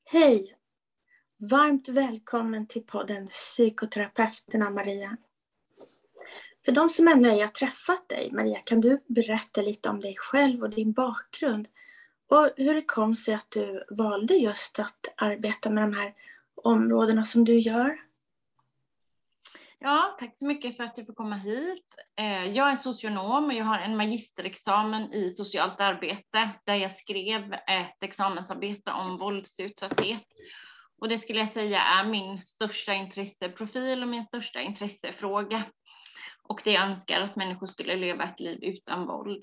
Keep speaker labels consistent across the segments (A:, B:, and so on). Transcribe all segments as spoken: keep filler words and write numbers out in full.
A: Hej! Varmt välkommen till podden Psykoterapeuterna, Maria. För de som ännu ej har träffat dig, Maria, kan du berätta lite om dig själv och din bakgrund? Och hur det kom sig att du valde just att arbeta med de här områdena som du gör?
B: Ja, tack så mycket för att jag får komma hit. Jag är socionom och jag har en magisterexamen i socialt arbete där jag skrev ett examensarbete om våldsutsatthet. Och det skulle jag säga är min största intresseprofil och min största intressefråga. Och det jag önskar att människor skulle leva ett liv utan våld.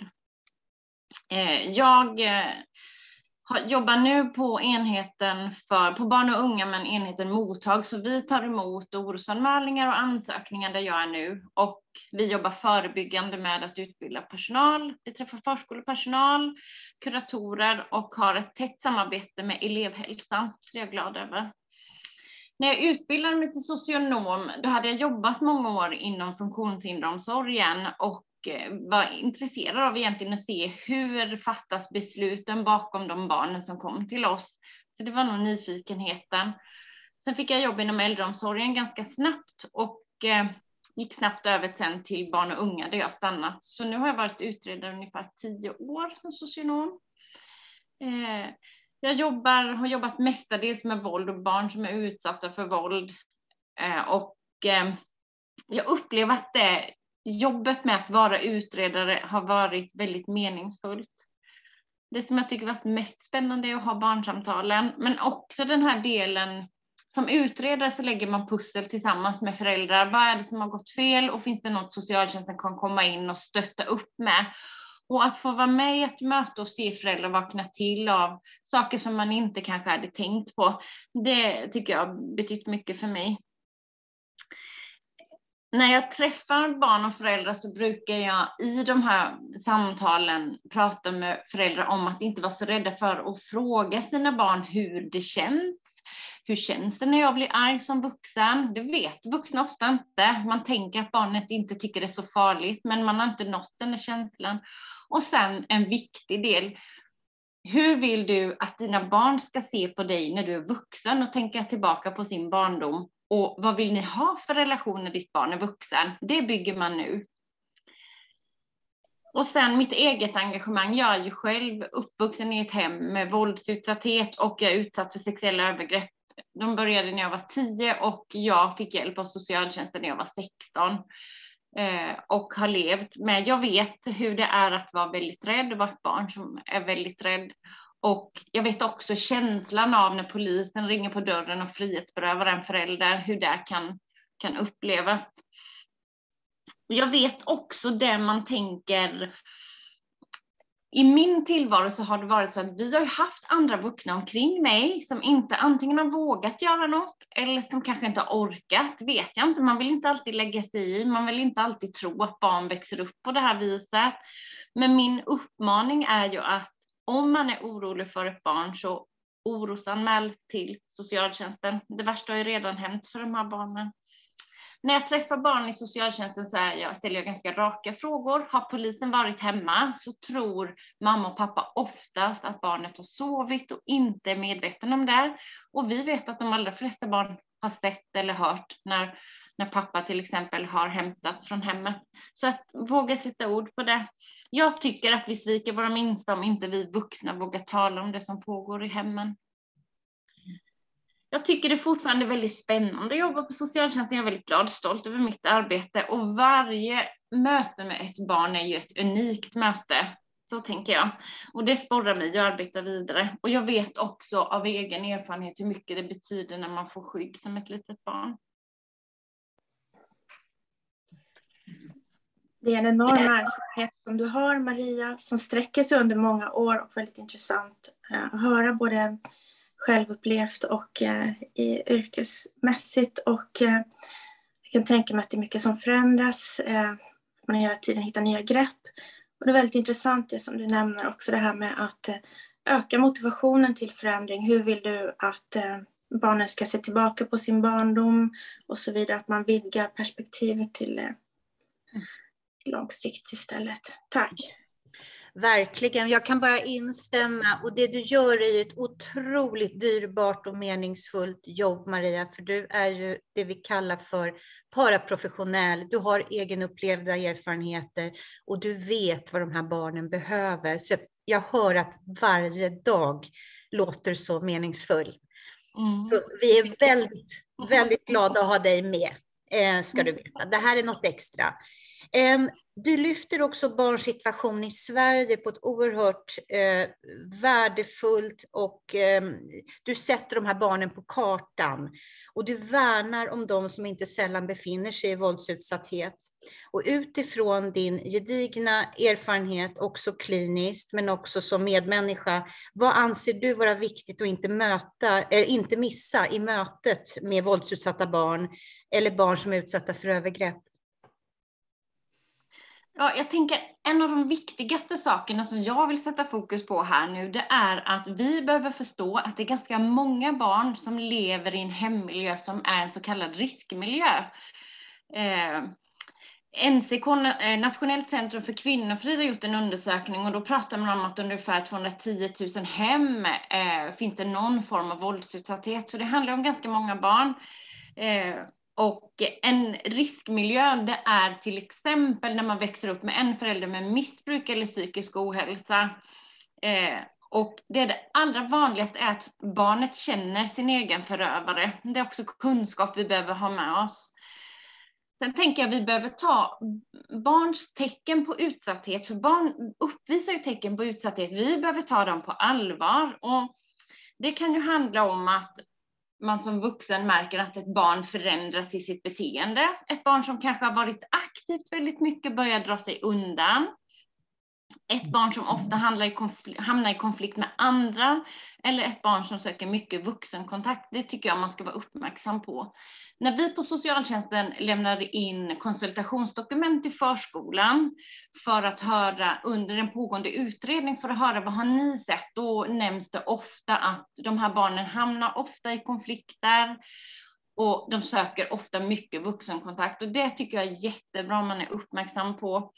B: Jag jobbar nu på enheten för, på barn och unga, men enheten mottag. Så vi tar emot orosanmälningar och ansökningar där jag är nu. Och vi jobbar förebyggande med att utbilda personal. Vi träffar förskolepersonal, kuratorer och har ett tätt samarbete med elevhälsan. Det är jag glad över. När jag utbildade mig till socionom, då hade jag jobbat många år inom funktionshinderomsorgen och var intresserad av egentligen att se hur fattas besluten bakom de barnen som kom till oss. Så det var nog nyfikenheten. Sen fick jag jobb inom äldreomsorgen ganska snabbt och eh, gick snabbt över sen till barn och unga där jag stannat. Så nu har jag varit utredare ungefär tio år som socionom. Eh, jag jobbar, har jobbat mestadels med våld och barn som är utsatta för våld. Eh, och eh, jag upplever att det jobbet med att vara utredare har varit väldigt meningsfullt. Det som jag tycker varit mest spännande är att ha barnsamtalen, men också den här delen som utredare så lägger man pussel tillsammans med föräldrar. Vad är det som har gått fel och finns det något socialtjänsten kan komma in och stötta upp med? Och att få vara med i ett möte och se föräldrar vakna till av saker som man inte kanske hade tänkt på, det tycker jag har betytt mycket för mig. När jag träffar barn och föräldrar så brukar jag i de här samtalen prata med föräldrar om att inte vara så rädda för att fråga sina barn hur det känns. Hur känns det när jag blir arg som vuxen? Det vet vuxna ofta inte. Man tänker att barnet inte tycker det är så farligt, men man har inte nått den här känslan. Och sen en viktig del. Hur vill du att dina barn ska se på dig när du är vuxen och tänka tillbaka på sin barndom? Och vad vill ni ha för relation när ditt barn är vuxen? Det bygger man nu. Och sen mitt eget engagemang. Jag är ju själv uppvuxen i ett hem med våldsutsatthet och jag är utsatt för sexuella övergrepp. De började när jag var tio och jag fick hjälp av socialtjänsten när jag var sexton. Och har levt med. Jag vet hur det är att vara väldigt rädd och vara ett barn som är väldigt rädd. Och jag vet också känslan av när polisen ringer på dörren och frihetsberövar en förälder, hur det kan, kan upplevas. Jag vet också det man tänker. I min tillvaro så har det varit så att vi har haft andra vuxna omkring mig som inte antingen har vågat göra något eller som kanske inte har orkat, vet jag inte. Man vill inte alltid lägga sig i, man vill inte alltid tro att barn växer upp på det här viset. Men min uppmaning är ju att om man är orolig för ett barn så orosanmäl till socialtjänsten. Det värsta har ju redan hänt för de här barnen. När jag träffar barn i socialtjänsten så är jag, ställer jag ganska raka frågor. Har polisen varit hemma så tror mamma och pappa oftast att barnet har sovit och inte är medveten om det. Och vi vet att de allra flesta barn har sett eller hört när, när pappa till exempel har hämtats från hemmet. Så att våga sätta ord på det. Jag tycker att vi sviker våra minsta om inte vi vuxna vågar tala om det som pågår i hemmen. Jag tycker det är fortfarande väldigt spännande att jobba på socialtjänsten. Jag är väldigt glad och stolt över mitt arbete. Och varje möte med ett barn är ju ett unikt möte. Så tänker jag. Och det sporrar mig att arbeta vidare. Och jag vet också av egen erfarenhet hur mycket det betyder när man får skydd som ett litet barn.
A: Det är en enorm erfarenhet som du har, Maria, som sträcker sig under många år och väldigt intressant att höra både självupplevt och eh, yrkesmässigt och eh, jag kan tänka mig att det är mycket som förändras, eh, man hela tiden hittar nya grepp och det är väldigt intressant det som du nämner också, det här med att eh, öka motivationen till förändring. Hur vill du att eh, barnen ska se tillbaka på sin barndom och så vidare, att man vidgar perspektivet till, eh, till långsikt istället. Tack.
C: Verkligen, jag kan bara instämma, och det du gör är ett otroligt dyrbart och meningsfullt jobb, Maria, för du är ju det vi kallar för paraprofessionell. Du har egenupplevda erfarenheter och du vet vad de här barnen behöver. Så jag hör att varje dag låter så meningsfull. Mm. Så vi är väldigt, väldigt glada att ha dig med, eh, ska du veta. Det här är något extra. Eh, Du lyfter också barns situation i Sverige på ett oerhört eh, värdefullt, och eh, du sätter de här barnen på kartan. Och du värnar om de som inte sällan befinner sig i våldsutsatthet. Och utifrån din gedigna erfarenhet, också kliniskt men också som medmänniska, vad anser du vara viktigt att inte, möta, äh, inte missa i mötet med våldsutsatta barn eller barn som är utsatta för övergrepp?
B: Ja, jag tänker en av de viktigaste sakerna som jag vill sätta fokus på här nu, det är att vi behöver förstå att det är ganska många barn som lever i en hemmiljö som är en så kallad riskmiljö. Eh, N C K, Nationellt centrum för kvinnofrid, har gjort en undersökning, och då pratar man om att ungefär tvåhundratio tusen hem eh, finns det någon form av våldsutsatthet. Så det handlar om ganska många barn. Eh, Och en riskmiljö, det är till exempel när man växer upp med en förälder med missbruk eller psykisk ohälsa. Eh, och det, är det allra vanligaste är att barnet känner sin egen förövare. Det är också kunskap vi behöver ha med oss. Sen tänker jag att vi behöver ta barns tecken på utsatthet, för barn uppvisar ju tecken på utsatthet. Vi behöver ta dem på allvar, och det kan ju handla om att man som vuxen märker att ett barn förändras i sitt beteende. Ett barn som kanske har varit aktivt väldigt mycket börjar dra sig undan. Ett barn som ofta hamnar i konflikt, hamnar i konflikt med andra. Eller ett barn som söker mycket vuxenkontakt. Det tycker jag man ska vara uppmärksam på. När vi på socialtjänsten lämnar in konsultationsdokument till förskolan för att höra under en pågående utredning, för att höra vad har ni sett, då nämns det ofta att de här barnen hamnar ofta i konflikter och de söker ofta mycket vuxenkontakt, och det tycker jag är jättebra om man är uppmärksam på.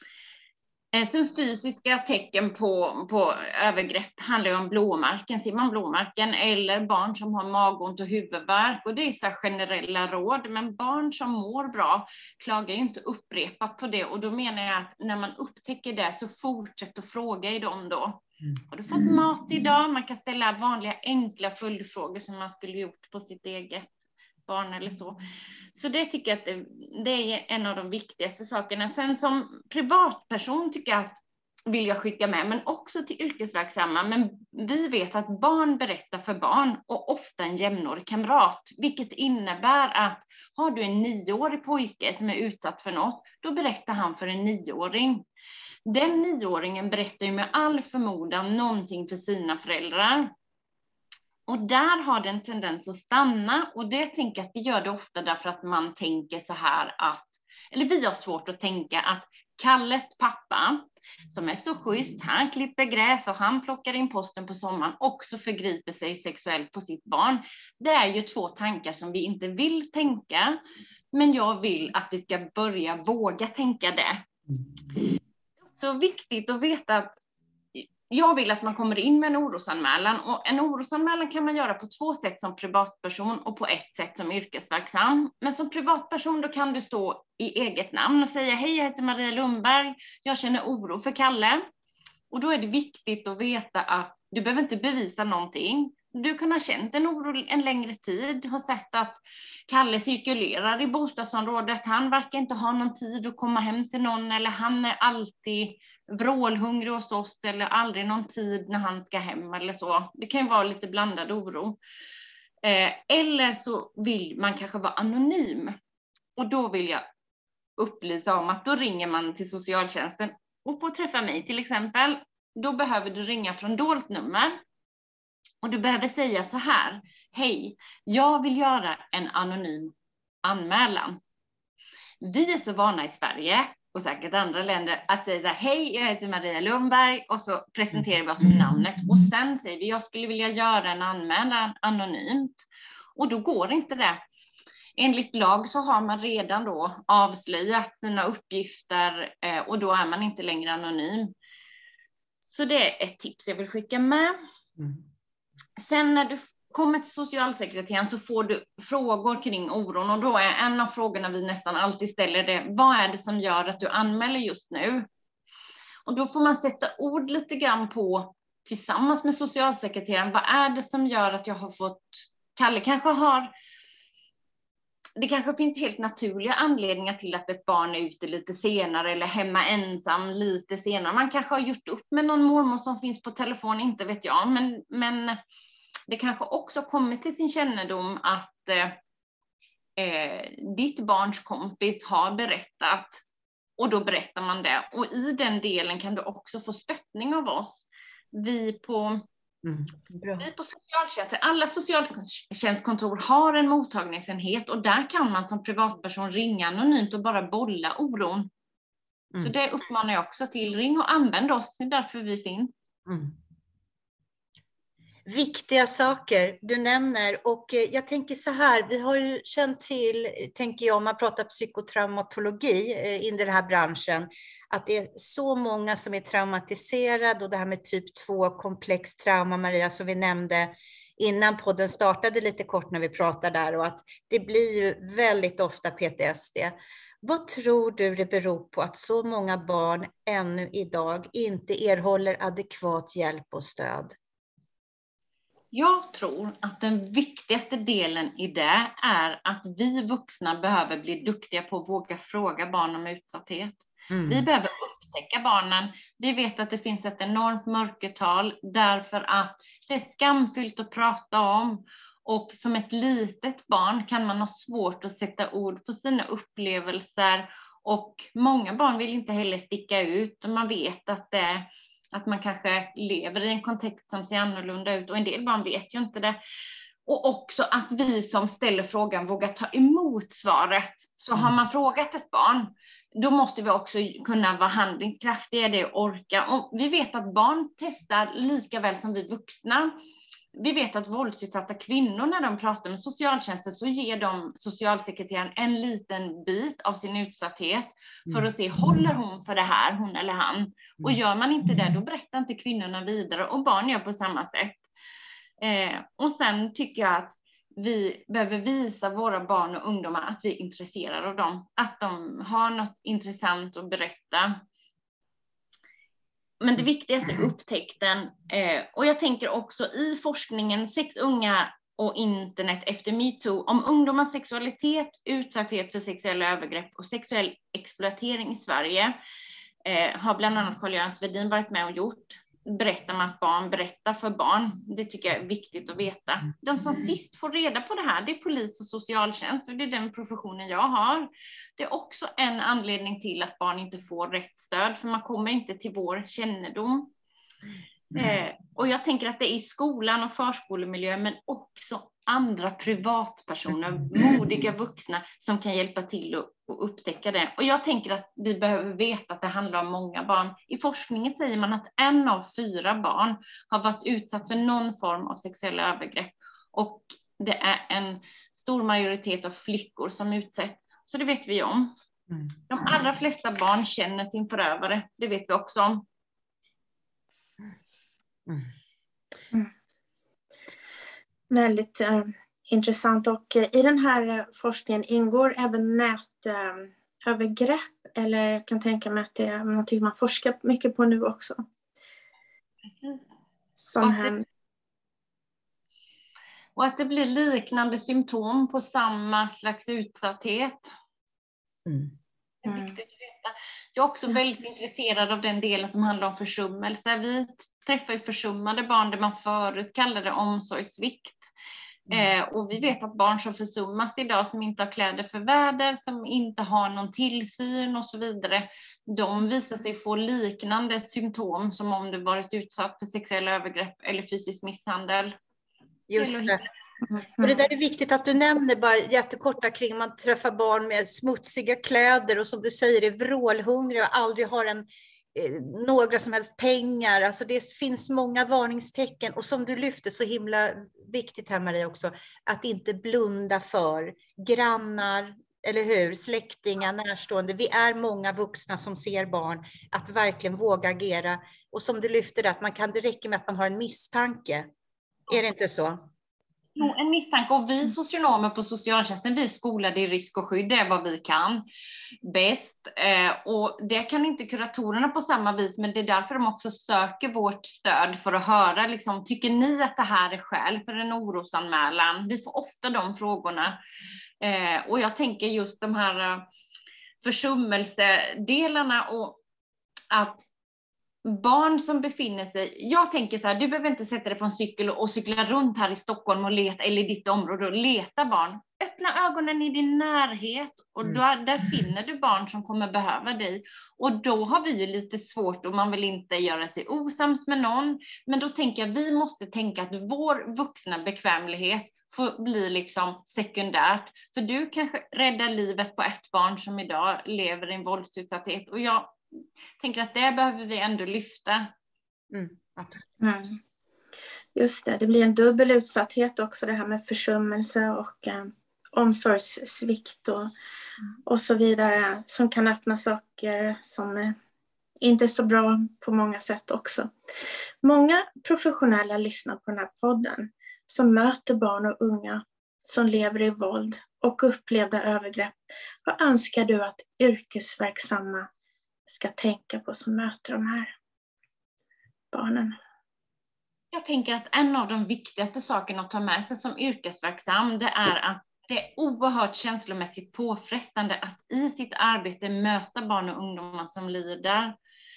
B: Sen fysiska tecken på, på övergrepp handlar ju om blåmärken. Ser man blåmärken, eller barn som har magont och huvudvärk, och det är så generella råd, men barn som mår bra klagar ju inte upprepat på det, och då menar jag att när man upptäcker det så fortsätt att fråga i dem då. Mm. Har du fått mat idag? Man kan ställa vanliga enkla följdfrågor som man skulle gjort på sitt eget barn eller så. Så det tycker jag att det, det är en av de viktigaste sakerna. Sen som privatperson tycker jag att, vill jag skicka med, men också till yrkesverksamma. Men vi vet att barn berättar för barn, och ofta en jämnårig kamrat. Vilket innebär att har du en nioårig pojke som är utsatt för något, då berättar han för en nioåring. Den nioåringen berättar ju med all förmodan någonting för sina föräldrar. Och där har det en tendens att stanna, och det tänker jag att det gör det ofta därför att man tänker så här att, eller vi har svårt att tänka att Kalles pappa, som är så schysst, han klipper gräs och han plockar in posten på sommaren, också förgriper sig sexuellt på sitt barn. Det är ju två tankar som vi inte vill tänka, men jag vill att vi ska börja våga tänka det. Så viktigt att veta att jag vill att man kommer in med en orosanmälan, och en orosanmälan kan man göra på två sätt som privatperson och på ett sätt som yrkesverksam. Men som privatperson då kan du stå i eget namn och säga: hej, jag heter Maria Lundberg, jag känner oro för Kalle. Och då är det viktigt att veta att du behöver inte bevisa någonting. Du kan ha känt en oro en längre tid, har sett att Kalle cirkulerar i bostadsområdet, han verkar inte ha någon tid att komma hem till någon, eller han är alltid vrålhungrig hos oss, eller aldrig någon tid när han ska hem eller så. Det kan ju vara lite blandad oro. Eh, eller så vill man kanske vara anonym. Och då vill jag upplysa om att då ringer man till socialtjänsten och får träffa mig till exempel. Då behöver du ringa från dolt nummer. Och du behöver säga så här: hej, jag vill göra en anonym anmälan. Vi är så vana i Sverige och säkert andra länder att säga: hej, jag heter Maria Lundberg, och så presenterar vi oss med namnet, och sen säger vi: jag skulle vilja göra en anmälan anonymt. Och då går inte det. Enligt lag så har man redan då avslöjat sina uppgifter, och då är man inte längre anonym. Så det är ett tips jag vill skicka med. Mm. Sen när du kommer till socialsekreteraren så får du frågor kring oron, och då är en av frågorna vi nästan alltid ställer det: vad är det som gör att du anmäler just nu? Och då får man sätta ord lite grann på, tillsammans med socialsekreteraren, vad är det som gör att jag har fått, Kalle kanske har, det kanske finns helt naturliga anledningar till att ett barn är ute lite senare eller hemma ensam lite senare. Man kanske har gjort upp med någon mormor som finns på telefon, inte vet jag, men, men det kanske också kommit till sin kännedom att eh, ditt barns kompis har berättat, och då berättar man det. Och i den delen kan du också få stöttning av oss. Vi på, mm, vi på socialtjänsten, alla socialtjänstkontor har en mottagningsenhet, och där kan man som privatperson ringa anonymt och bara bolla oron. Mm. Så det uppmanar jag också till. Ring och använd oss, det är därför vi finns. Mm.
C: Viktiga saker du nämner, och jag tänker så här, vi har ju känt till, tänker jag, om man pratar psykotraumatologi i den här branschen, att det är så många som är traumatiserade, och det här med typ två komplex trauma, Maria, som vi nämnde innan podden startade lite kort när vi pratade där, och att det blir ju väldigt ofta P T S D. Vad tror du det beror på att så många barn ännu idag inte erhåller adekvat hjälp och stöd?
B: Jag tror att den viktigaste delen i det är att vi vuxna behöver bli duktiga på att våga fråga barn om utsatthet. Mm. Vi behöver upptäcka barnen. Vi vet att det finns ett enormt mörkertal därför att det är skamfyllt att prata om. Och som ett litet barn kan man ha svårt att sätta ord på sina upplevelser. Och många barn vill inte heller sticka ut. Man vet att det Att man kanske lever i en kontext som ser annorlunda ut, och en del barn vet ju inte det. Och också att vi som ställer frågan vågar ta emot svaret. Så har man frågat ett barn, då måste vi också kunna vara handlingskraftiga, det och orka. Och vi vet att barn testar lika väl som vi vuxna. Vi vet att våldsutsatta kvinnor, när de pratar med socialtjänsten, så ger de socialsekreteraren en liten bit av sin utsatthet för att se, håller hon för det här, hon eller han? Och gör man inte det, då berättar inte kvinnorna vidare, och barn gör på samma sätt. Eh, och sen tycker jag att vi behöver visa våra barn och ungdomar att vi är intresserade av dem, att de har något intressant att berätta. Men det viktigaste är upptäckten. Eh, och jag tänker också i forskningen, sex unga och internet efter MeToo, om ungdomars sexualitet, utsatthet för sexuella övergrepp och sexuell exploatering i Sverige, eh, har bland annat Carl-Göran Svedin varit med och gjort. Berättar man att barn berättar för barn. Det tycker jag är viktigt att veta. De som sist får reda på det här, det är polis och socialtjänst, och det är den professionen jag har. Det är också en anledning till att barn inte får rätt stöd, för man kommer inte till vår kännedom. Mm. Eh, och jag tänker att det är i skolan och förskolemiljö, men också andra privatpersoner, modiga vuxna som kan hjälpa till att, att upptäcka det. Och jag tänker att vi behöver veta att det handlar om många barn. I forskningen säger man att en av fyra barn har varit utsatt för någon form av sexuella övergrepp. Och det är en stor majoritet av flickor som utsätts. Så det vet vi om. Mm. De allra flesta barn känner sin förövare. Det vet vi också om.
A: Mm. Mm. Väldigt eh, intressant. Och eh, i den här eh, forskningen ingår även nätövergrepp. Eh, eller jag kan tänka mig att det är något man forskar mycket på nu också.
B: Precis.
A: Som
B: och, att det, och att det blir liknande symptom på samma slags utsatthet. Mm. Det är viktigt att veta. Jag är också väldigt intresserad av den delen som handlar om försummelse. Vi träffar ju försummade barn där man förut kallade det omsorgssvikt. Mm. Eh, och vi vet att barn som försummas idag, som inte har kläder för väder, som inte har någon tillsyn och så vidare, de visar sig få liknande symptom som om du varit utsatt för sexuella övergrepp eller fysisk misshandel.
C: Just det. Och det där är viktigt att du nämner bara jättekorta kring man träffar barn med smutsiga kläder och som du säger är vrålhungriga och aldrig har en, eh, några som helst pengar. Alltså det finns många varningstecken, och som du lyfter så himla viktigt här, Maria, också att inte blunda för grannar, eller hur? Släktingar, närstående. Vi är många vuxna som ser barn, att verkligen våga agera. Och som du lyfter, att man kan, det räcker med att man har en misstanke. Är det inte så?
B: Jo, en misstanke. Och vi socionomer på socialtjänsten, vi skolade i risk och skydd, det är vad vi kan bäst. Eh, och det kan inte kuratorerna på samma vis, men det är därför de också söker vårt stöd för att höra, liksom, tycker ni att det här är skäl för en orosanmälan? Vi får ofta de frågorna. Eh, och jag tänker just de här uh, försummelsedelarna och att barn som befinner sig, jag tänker så här, du behöver inte sätta dig på en cykel och cykla runt här i Stockholm och leta, eller i ditt område och leta barn. Öppna ögonen i din närhet och då, där finner du barn som kommer behöva dig. Och då har vi ju lite svårt och man vill inte göra sig osams med någon. Men då tänker jag, vi måste tänka att vår vuxna bekvämlighet får bli liksom sekundärt. För du kanske räddar livet på ett barn som idag lever i en våldsutsatthet. Och jag tänker att det behöver vi ändå lyfta.
C: Mm.
A: Mm. Just det, det blir en dubbel utsatthet också, det här med försummelse och eh, omsorgssvikt och, och så vidare, som kan öppna saker som eh, inte är så bra på många sätt också. Många professionella lyssnar på den här podden som möter barn och unga som lever i våld och upplevda övergrepp. Vad önskar du att yrkesverksamma ska tänka på som möter de här barnen?
B: Jag tänker att en av de viktigaste sakerna att ta med sig som yrkesverksam, det är att det är oerhört känslomässigt påfrestande att i sitt arbete möta barn och ungdomar som lider.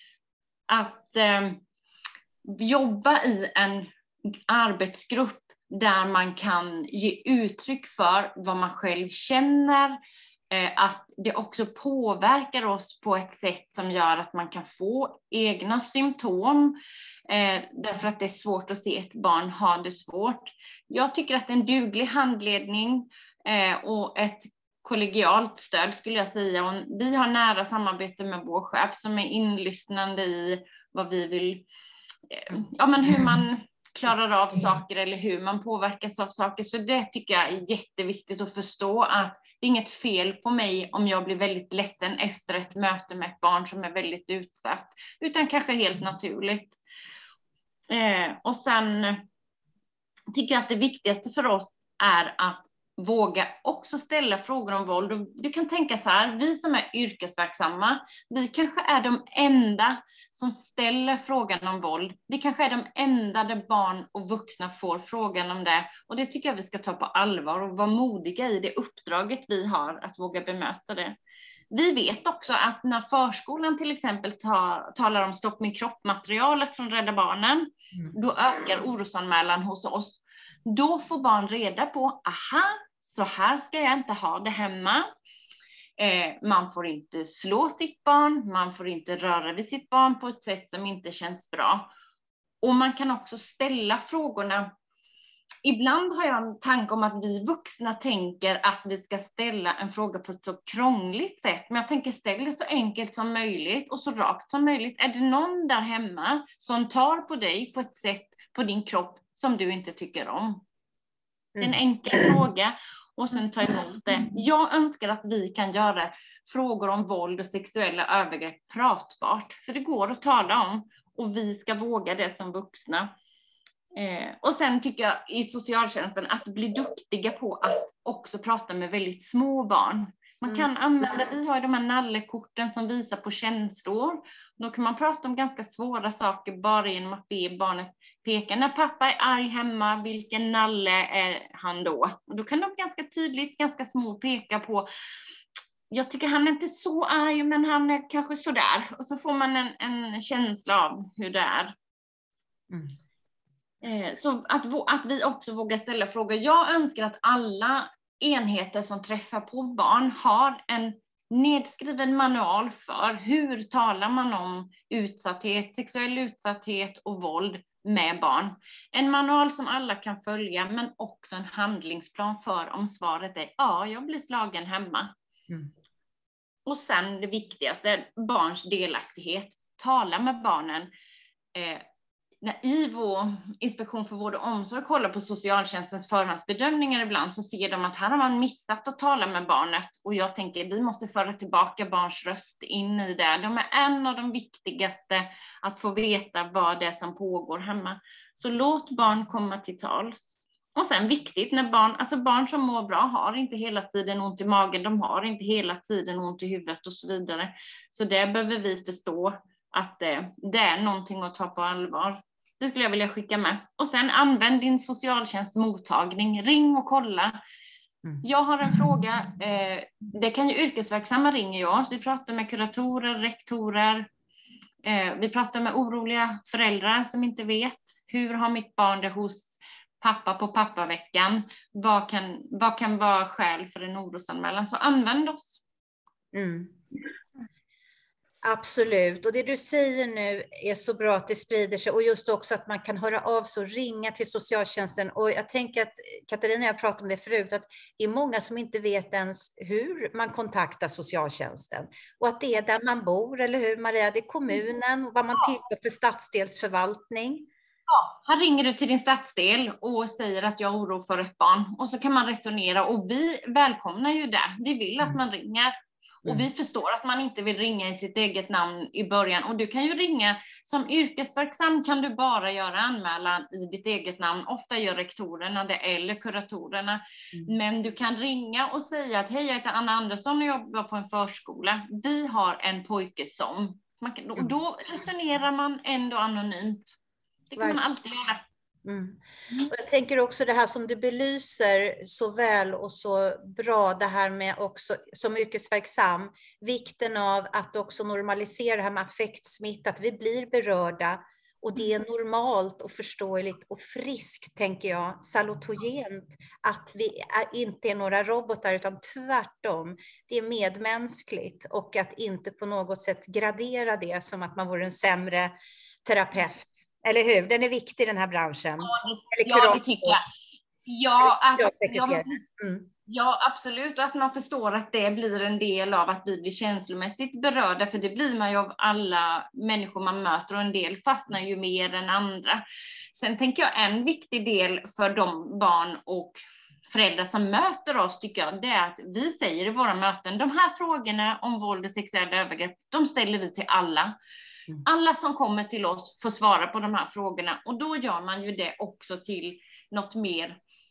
B: Att eh, jobba i en arbetsgrupp där man kan ge uttryck för vad man själv känner, eh, att det också påverkar oss på ett sätt som gör att man kan få egna symptom, eh, därför att det är svårt att se ett barn ha det svårt. Jag tycker att en duglig handledning eh, och ett kollegialt stöd skulle jag säga, och vi har nära samarbete med vår chef som är inlyssnande i vad vi vill, eh, ja men hur man klarar av saker eller hur man påverkas av saker. Så det tycker jag är jätteviktigt att förstå, att det är inget fel på mig om jag blir väldigt ledsen efter ett möte med ett barn som är väldigt utsatt, utan kanske helt naturligt. Eh, och sen tycker jag att det viktigaste för oss är att våga också ställa frågor om våld. Och du kan tänka så här, vi som är yrkesverksamma, vi kanske är de enda som ställer frågan om våld. Vi kanske är de enda där barn och vuxna får frågan om det. Och det tycker jag vi ska ta på allvar och vara modiga i det uppdraget vi har att våga bemöta det. Vi vet också att när förskolan till exempel tar, talar om stopp min kropp-materialet från Rädda Barnen, mm. då ökar orosanmälan hos oss. Då får barn reda på, aha, så här ska jag inte ha det hemma. Eh, man får inte slå sitt barn, man får inte röra vid sitt barn på ett sätt som inte känns bra. Och man kan också ställa frågorna. Ibland har jag en tanke om att vi vuxna tänker att vi ska ställa en fråga på ett så krångligt sätt. Men jag tänker ställa det så enkelt som möjligt och så rakt som möjligt. Är det någon där hemma som tar på dig på ett sätt på din kropp som du inte tycker om? Det är en enkel fråga och sen ta emot det. Jag önskar att vi kan göra frågor om våld och sexuella övergrepp pratbart. För det går att tala om och vi ska våga det som vuxna. Eh, och sen tycker jag i socialtjänsten att bli duktiga på att också prata med väldigt små barn. Man kan använda, vi har de här nallekorten som visar på känslor. Då kan man prata om ganska svåra saker bara genom att be barnet peka. När pappa är arg hemma, vilken nalle är han då? Och då kan de ganska tydligt, ganska små peka på, jag tycker han är inte så arg men han är kanske sådär. Och så får man en, en känsla av hur det är. Mm. Så att, att vi också vågar ställa frågor. Jag önskar att alla enheter som träffar på barn har en nedskriven manual för hur talar man om utsatthet, sexuell utsatthet och våld med barn. En manual som alla kan följa, men också en handlingsplan för om svaret är ja, jag blir slagen hemma. Mm. Och sen det viktigaste, barns delaktighet. Tala med barnen. Eh, när I V O, Inspektion för vård och omsorg, kollar på socialtjänstens förhandsbedömningar ibland, så ser de att här har man missat att tala med barnet. Och jag tänker, vi måste föra tillbaka barns röst in i det. De är en av de viktigaste att få veta vad det är som pågår hemma. Så låt barn komma till tals. Och sen viktigt, när barn, alltså barn som mår bra har inte hela tiden ont i magen, de har inte hela tiden ont i huvudet och så vidare. Så det behöver vi förstå, att det, det är någonting att ta på allvar. Det skulle jag vilja skicka med. Och sen använd din socialtjänstmottagning, ring och kolla. Mm. Jag har en fråga, eh, det kan ju yrkesverksamma ringer ju oss. Vi pratar med kuratorer, rektorer, eh, vi pratar med oroliga föräldrar som inte vet, hur har mitt barn det hos pappa på pappaveckan? Vad kan, vad kan vara skäl för en orosanmälan? Så använd oss.
C: Mm. Absolut, och det du säger nu är så bra att det sprider sig, och just också att man kan höra av sig och ringa till socialtjänsten. Och jag tänker att Katarina, jag pratade om det förut, att det är många som inte vet ens hur man kontaktar socialtjänsten, och att det är där man bor, eller hur Maria? Det är kommunen, och vad man tillhör för stadsdelsförvaltning.
B: Ja, här ringer du till din stadsdel och säger att jag har oro för ett barn, och så kan man resonera, och vi välkomnar ju det. Vi vill att man ringer. Och vi förstår att man inte vill ringa i sitt eget namn i början. Och du kan ju ringa som yrkesverksam, kan du bara göra anmälan i ditt eget namn. Ofta gör rektorerna det eller kuratorerna. Mm. Men du kan ringa och säga att hej, jag heter Anna Andersson och jobbar på en förskola. Vi har en pojke som. Man kan, och då resonerar man ändå anonymt. Det kan man alltid göra.
C: Mm. Och jag tänker också det här som du belyser så väl och så bra, det här med också som yrkesverksam, vikten av att också normalisera det här med affektsmitta, att vi blir berörda, och det är normalt och förståeligt och friskt, tänker jag, salutogent, att vi är, inte är några robotar utan tvärtom, det är medmänskligt, och att inte på något sätt gradera det som att man vore en sämre terapeut. Eller hur? Den är viktig i den här branschen.
B: Ja, det, ja, det tycker jag. Ja, att, ja, mm. ja, absolut. Och att man förstår att det blir en del av att vi blir känslomässigt berörda. För det blir man ju av alla människor man möter. Och en del fastnar ju mer än andra. Sen tänker jag en viktig del för de barn och föräldrar som möter oss, tycker jag, det är att vi säger i våra möten, de här frågorna om våld och sexuella övergrepp, de ställer vi till alla. Alla som kommer till oss får svara på de här frågorna, och då gör man ju det också till något mer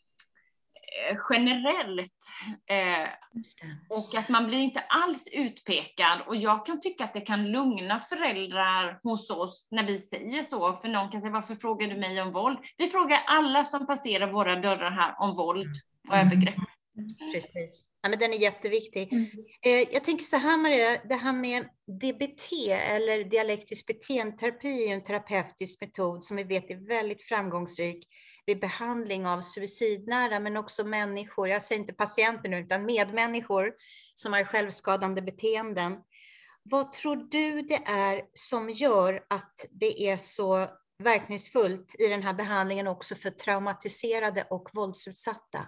B: eh, generellt. Eh, och att man blir inte alls utpekad, och jag kan tycka att det kan lugna föräldrar hos oss när vi säger så, för någon kan säga, varför frågar du mig om våld? Vi frågar alla som passerar våra dörrar här om våld och mm. övergrepp.
C: Precis. Ja, men den är jätteviktig. Mm. Eh, jag tänker så här, Maria, det här med D B T eller dialektisk beteendeterapi är en terapeutisk metod som vi vet är väldigt framgångsrik vid behandling av suicidnära, men också människor, jag säger inte patienter nu, utan medmänniskor som har självskadande beteenden. Vad tror du det är som gör att det är så verkningsfullt i den här behandlingen också för traumatiserade och våldsutsatta?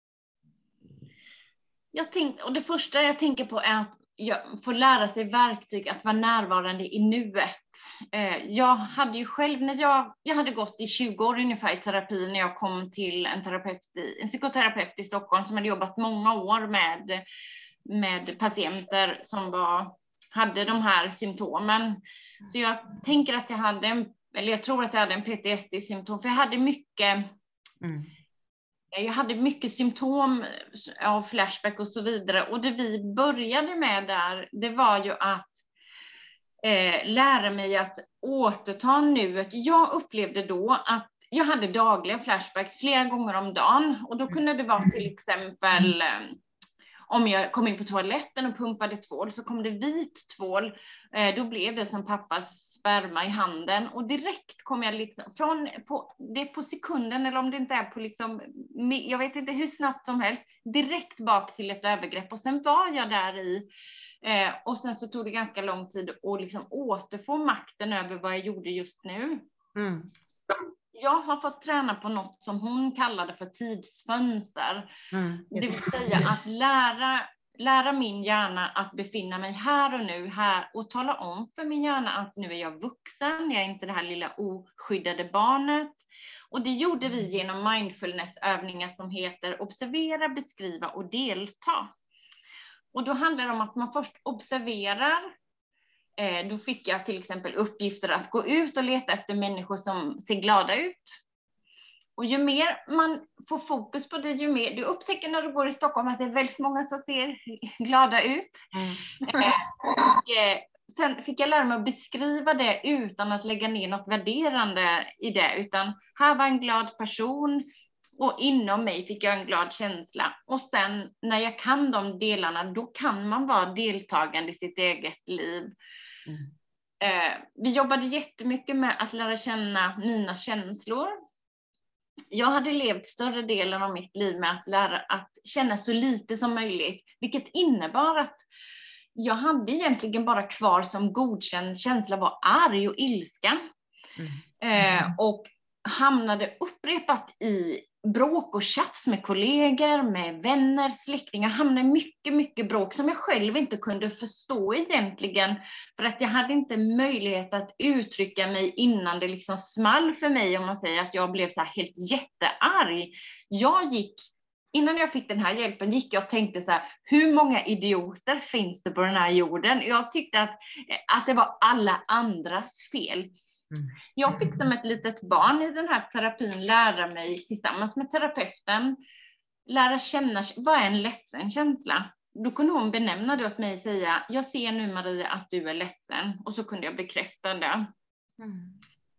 B: Jag tänkte, och det första jag tänker på är att jag får lära sig verktyg att vara närvarande i nuet. Jag hade ju själv, när jag, jag hade gått i tjugo år ungefär i terapi när jag kom till en, terapeut, en psykoterapeut i Stockholm som hade jobbat många år med, med patienter som var, hade de här symptomen. Så jag tänker att jag hade, en, eller jag tror att jag hade en P T S D-symptom, för jag hade mycket... Mm. Jag hade mycket symptom av flashback och så vidare. Och det vi började med där, det var ju att eh, lära mig att återta nuet. Jag upplevde då att jag hade dagliga flashbacks flera gånger om dagen. Och då kunde det vara till exempel eh, om jag kom in på toaletten och pumpade tvål, så kom det vit tvål. Eh, då blev det som pappas sperma i handen, och direkt kom jag liksom från på, det är på sekunden, eller om det inte är på liksom, jag vet inte hur snabbt som helst, direkt bak till ett övergrepp, och sen var jag där i eh, och sen så tog det ganska lång tid att liksom återfå makten över vad jag gjorde just nu. Mm. Jag har fått träna på något som hon kallade för tidsfönster. Mm, det vill säga att lära lära min hjärna att befinna mig här och nu, här, och tala om för min hjärna att nu är jag vuxen, jag är inte det här lilla oskyddade barnet. Och det gjorde vi genom mindfulnessövningar som heter observera, beskriva och delta. Och då handlar det om att man först observerar. Eh, då fick jag till exempel uppgifter att gå ut och leta efter människor som ser glada ut. Och ju mer man får fokus på det, ju mer du upptäcker när du går i Stockholm att det är väldigt många som ser glada ut. Mm. Eh, och, eh, sen fick jag lära mig att beskriva det utan att lägga ner något värderande i det. Utan här var en glad person och inom mig fick jag en glad känsla. Och sen när jag kan de delarna, då kan man vara deltagande i sitt eget liv. Mm. Eh, vi jobbade jättemycket med att lära känna mina känslor. Jag hade levt större delen av mitt liv med att lära att känna så lite som möjligt. Vilket innebar att jag hade egentligen bara kvar som godkänd känsla var arg och ilska. Mm. Mm. Eh, och hamnade upprepat i bråk och tjafs med kollegor, med vänner, släktingar. Hamnade mycket, mycket bråk som jag själv inte kunde förstå egentligen. För att jag hade inte möjlighet att uttrycka mig innan det liksom small för mig. Om man säger att jag blev så här helt jättearg. Jag gick, innan jag fick den här hjälpen gick jag och tänkte så här, hur många idioter finns det på den här jorden? Jag tyckte att, att det var alla andras fel. Mm. Jag fick som ett litet barn i den här terapin lära mig tillsammans med terapeuten lära känna, vad är en ledsen känsla? Då kunde hon benämna det åt mig och säga, jag ser nu Maria att du är ledsen, och så kunde jag bekräfta det. Mm.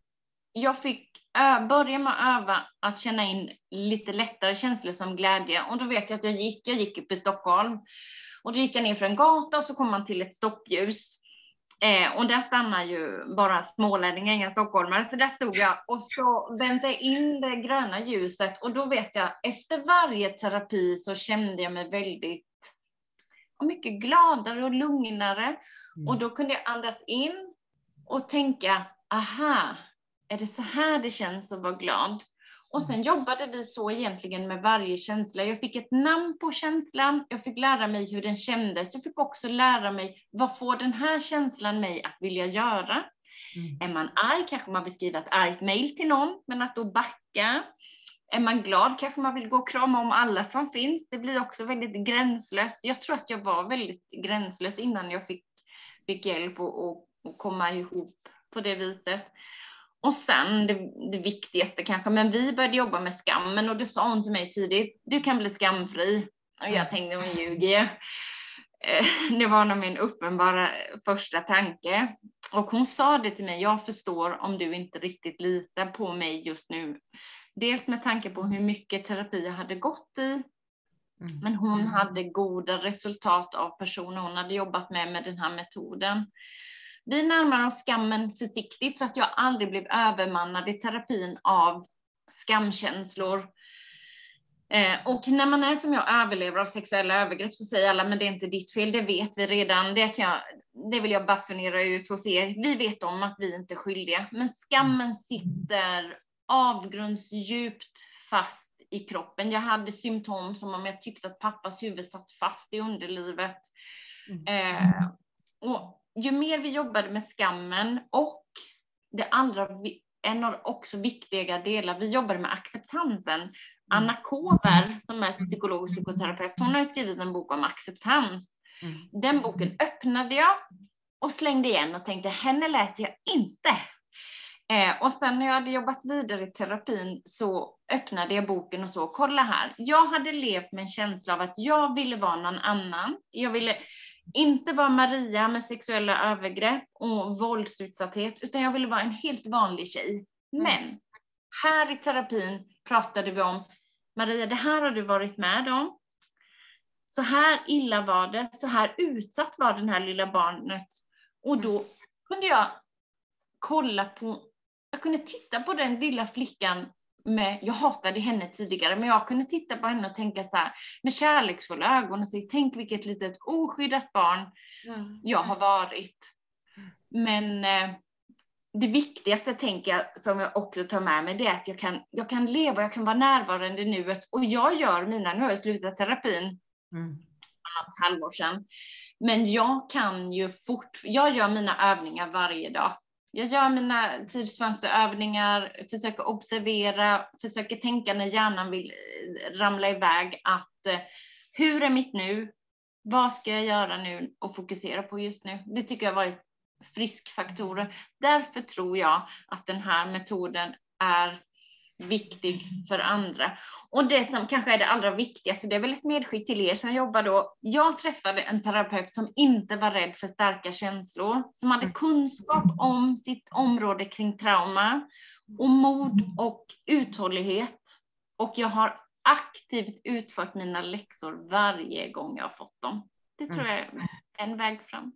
B: Jag fick ö- börja med att öva att känna in lite lättare känslor som glädje, och då vet jag att jag gick, jag gick upp i Stockholm och då gick jag ner för en gata och så kom man till ett stoppljus. Eh, och där stannar ju bara smålänningar, inga stockholmare. Så där stod jag och så väntade jag in det gröna ljuset. Och då vet jag, efter varje terapi så kände jag mig väldigt mycket gladare och lugnare. Mm. Och då kunde jag andas in och tänka, aha, är det så här det känns att vara glad? Och sen jobbade vi så egentligen med varje känsla. Jag fick ett namn på känslan. Jag fick lära mig hur den kändes. Jag fick också lära mig, vad får den här känslan mig att vilja göra? Mm. Är man arg kanske man vill skriva ett argt mejl till någon. Men att då backa. Är man glad kanske man vill gå och krama om alla som finns. Det blir också väldigt gränslöst. Jag tror att jag var väldigt gränslös innan jag fick, fick hjälp och, och, och komma ihop på det viset. Och sen det, det viktigaste kanske, men vi började jobba med skammen och det sa hon till mig tidigt, du kan bli skamfri. Och jag tänkte, hon ljuger. Det var nog min uppenbara första tanke. Och hon sa det till mig, jag förstår om du inte riktigt litar på mig just nu. Dels med tanke på hur mycket terapi jag hade gått i. Mm. Men hon hade goda resultat av personer hon hade jobbat med med den här metoden. Vi närmar oss skammen försiktigt så att jag aldrig blev övermannad i terapin av skamkänslor. Eh, och när man är som jag överlever av sexuella övergrepp så säger alla, men det är inte ditt fel, det vet vi redan. Det, kan jag, det vill jag basunera ut hos er. Vi vet om att vi inte är skyldiga. Men skammen sitter avgrundsdjupt fast i kroppen. Jag hade symptom som om jag tyckte att pappas huvud satt fast i underlivet. Eh, och ju mer vi jobbade med skammen och det allra, en av också viktiga delar, vi jobbade med acceptansen. Anna Kåver som är psykolog och psykoterapeut, hon har skrivit en bok om acceptans. Mm. Den boken öppnade jag och slängde igen och tänkte, henne läser jag inte. Eh, och sen när jag hade jobbat vidare i terapin så öppnade jag boken och så, kolla här. Jag hade levt med en känsla av att jag ville vara någon annan. Jag ville inte vara Maria med sexuella övergrepp och våldsutsatthet, utan jag ville vara en helt vanlig tjej. Men här i terapin pratade vi om, Maria, det här har du varit med om. Så här illa var det, så här utsatt var den här lilla barnet. Och då kunde jag kolla på, jag kunde titta på den lilla flickan med, jag hatade henne tidigare, men jag kunde titta på henne och tänka så här med kärleksfulla ögon och säga, tänk vilket litet oskyddat barn mm. jag har varit. Men eh, det viktigaste tänker jag, som jag också tar med mig, det är att jag kan, jag kan leva, jag kan vara närvarande i nuet. Och jag gör mina, nu har jag slutat terapin. Mm. något halvår sedan. Men jag kan ju fort, jag gör mina övningar varje dag. Jag gör mina tidsfönsterövningar, försöker observera, försöker tänka när hjärnan vill ramla iväg att eh, hur är mitt nu? Vad ska jag göra nu och fokusera på just nu? Det tycker jag har varit friskfaktorer. Därför tror jag att den här metoden är viktig för andra. Och det som kanske är det allra viktigaste, det är väl ett medskick till er som jobbar då. Jag träffade en terapeut som inte var rädd för starka känslor, som hade kunskap om sitt område kring trauma och mod och uthållighet. Och jag har aktivt utfört mina läxor varje gång jag har fått dem. Det tror jag är en väg fram.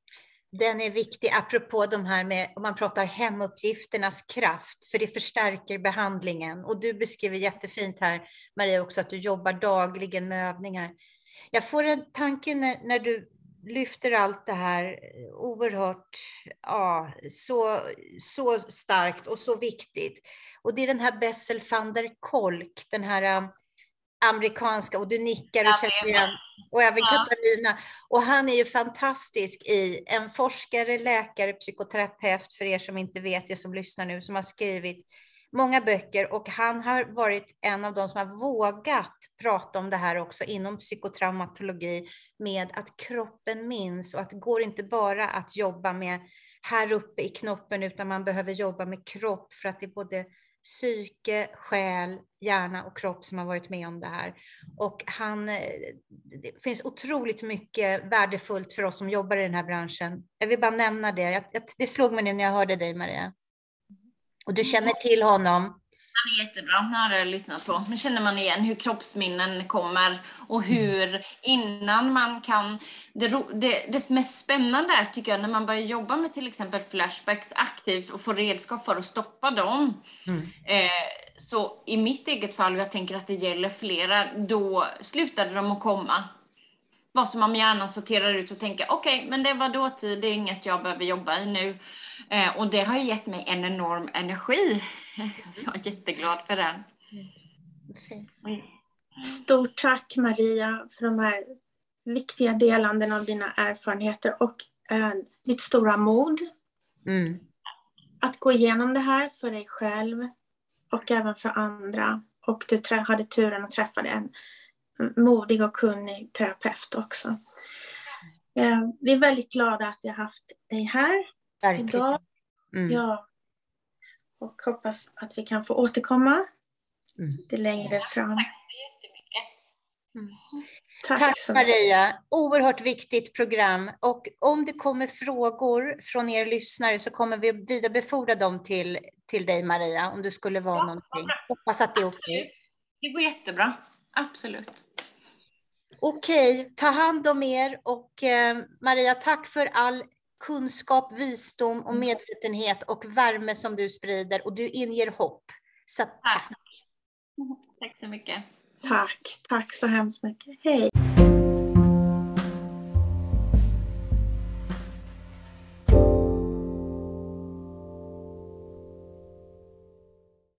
C: Den är viktig apropå de här med, om man pratar hemuppgifternas kraft, för det förstärker behandlingen. Och du beskriver jättefint här, Maria, också att du jobbar dagligen med övningar. Jag får en tanke när, när du lyfter allt det här oerhört, ja, så, så starkt och så viktigt. Och det är den här Bessel van der Kolk, den här amerikanska, och du nickar och känner igen, och även ja. Katarina. Och han är ju fantastisk i, en forskare, läkare, psykoterapeut, för er som inte vet det som lyssnar nu, som har skrivit många böcker, och han har varit en av de som har vågat prata om det här också inom psykotraumatologi, med att kroppen minns, och att det går inte bara att jobba med här uppe i knoppen, utan man behöver jobba med kropp, för att det är både psyke, själ, hjärna och kropp som har varit med om det här. Och han, det finns otroligt mycket värdefullt för oss som jobbar i den här branschen. Jag vill bara nämna det. Jag, det slog mig nu när jag hörde dig, Maria. Och du känner till honom.
B: Han är jättebra, han har jag lyssnat på. Nu känner man igen hur kroppsminnen kommer och hur innan man kan... Det, det, det mest spännande är, tycker jag, när man börjar jobba med till exempel flashbacks aktivt och får redskap för att stoppa dem. Mm. Eh, så i mitt eget fall, jag tänker att det gäller flera, då slutade de att komma. Vad som man gärna sorterar ut och tänker, okej, okay, men det var dåtid, det är inget jag behöver jobba i nu. Eh, och det har gett mig en enorm energi. Jag är jätteglad för den.
A: Mm. Stort tack, Maria, för de här viktiga delarna av dina erfarenheter och eh, ditt stora mod. Mm. Att gå igenom det här för dig själv och även för andra. Och du trä- hade turen att träffa en modig och kunnig terapeut också. Eh, vi är väldigt glada att vi har haft dig här Verkligen. idag. Mm. Ja. Och hoppas att vi kan få återkomma mm. lite längre fram.
C: Mm. Tack, Tack så Maria. Oerhört viktigt program. Och om det kommer frågor från er lyssnare så kommer vi vidarebefordra dem till, till dig, Maria. Om det skulle vara ja, någonting. Hoppas att det är okej. Okay.
B: Det går jättebra. Absolut.
C: Okej, okay. Ta hand om er. Och eh, Maria, tack för all kunskap, visdom och medvetenhet och värme som du sprider, och du inger hopp. Så tack.
B: Tack. Tack så mycket.
A: Tack, tack så hemskt mycket. Hej.